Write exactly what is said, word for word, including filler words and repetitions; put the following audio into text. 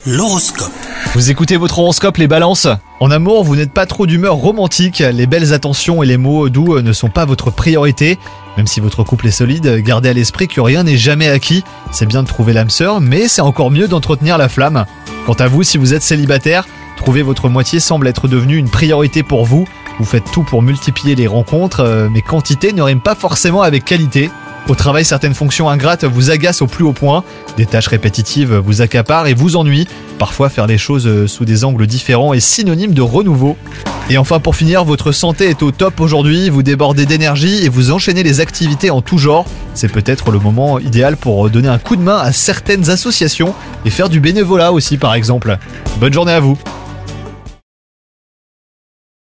L'horoscope. Vous écoutez votre horoscope les balances? En amour, vous n'êtes pas trop d'humeur romantique, les belles attentions et les mots doux ne sont pas votre priorité. Même si votre couple est solide, gardez à l'esprit que rien n'est jamais acquis. C'est bien de trouver l'âme sœur, mais c'est encore mieux d'entretenir la flamme. Quant à vous, si vous êtes célibataire, trouver votre moitié semble être devenu une priorité pour vous. Vous faites tout pour multiplier les rencontres, mais quantité ne rime pas forcément avec qualité. Au travail, certaines fonctions ingrates vous agacent au plus haut point. Des tâches répétitives vous accaparent et vous ennuient. Parfois, faire les choses sous des angles différents est synonyme de renouveau. Et enfin, pour finir, votre santé est au top aujourd'hui. Vous débordez d'énergie et vous enchaînez les activités en tout genre. C'est peut-être le moment idéal pour donner un coup de main à certaines associations et faire du bénévolat aussi, par exemple. Bonne journée à vous!